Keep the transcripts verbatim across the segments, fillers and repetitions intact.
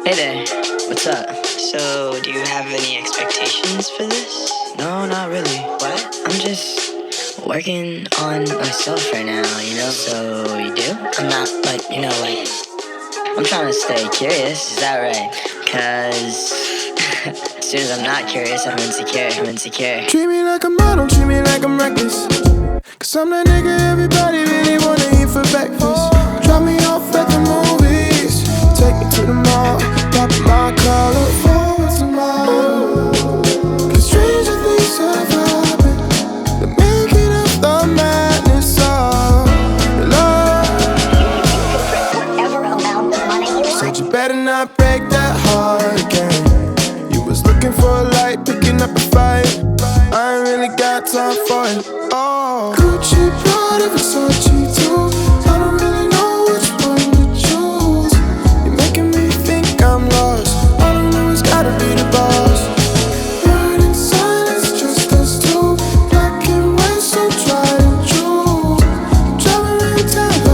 Hey there, what's up? So, do you have any expectations for this? No, not really. What? I'm just working on myself right now, you know? So, you do? I'm not, like, you know, like, I'm trying to stay curious, is that right? Cause as soon as I'm not curious, I'm insecure, I'm insecure. Treat me like a model, treat me like I'm reckless. Cause I'm that nigga everybody really wanna eat for breakfast. Drop me off at the movies, take me to the mall, pop my collar for tomorrow. Cause stranger things have happened, the making of the madness of love. Whatever amount of money you want. Said you better not break that heart again. You was looking for a light, picking up a fight. I ain't really got time for it. Oh, Gucci, Prada, Versace too. I don't really know which one to choose. You're making me think I'm lost. All I know is gotta be the boss. Word in silence, just us two. Black and white, so tried and true. Driving around town,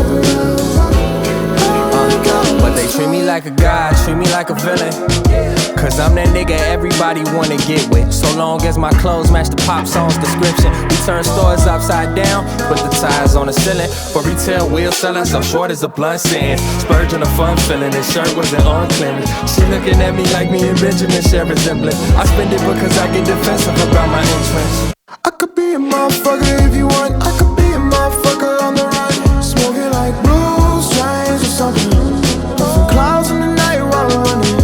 Uh, but they treat me like a god, treat me like a villain. Cause I'm that nigga everybody wanna get with. So long as my clothes match the pop song's description. We turn stores upside down, put the tires on the ceiling. For retail, wheel selling, so short as a blunt sitting. Spurging a fun feeling, his shirt wasn't on clearance. She looking at me like me and Benjamin share resemblance. I spend it because I get defensive about my entrance. I could be a motherfucker if you want. I could be a motherfucker on the run, smoking like blues, trains or something. Different clouds in the night while I'm running.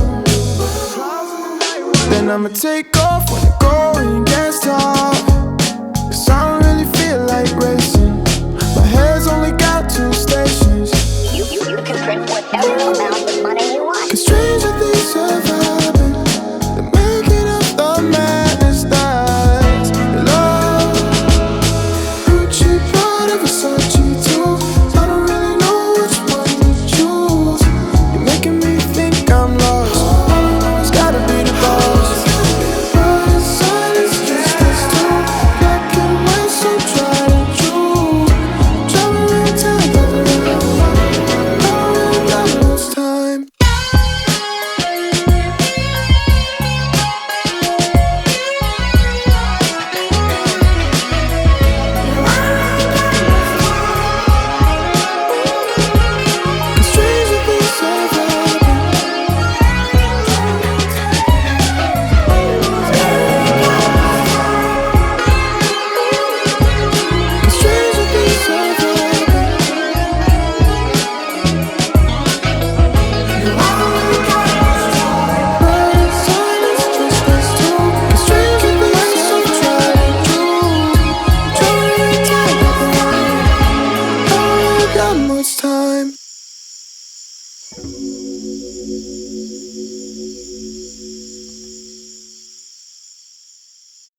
Then I'ma take off when the going gets tough. Cause I don't really feel like racing. My head's only got two stations. You, you, you can print whatever amount of money you want. Cause stranger things have happened, the making of the madness that's love. Gucci, Prada, Versace too. I don't really know which one to choose. You're making me think I'm lost. All I know is gotta be the boss. Word in silence, just us two. Black and white, so tried and true. Driving around town, I don't really got much time. Cause stranger things have happened. Cause stranger things have happened. Word in silence, just us two. Cause stranger things have tried and true. Driving around town, I don't really got much time.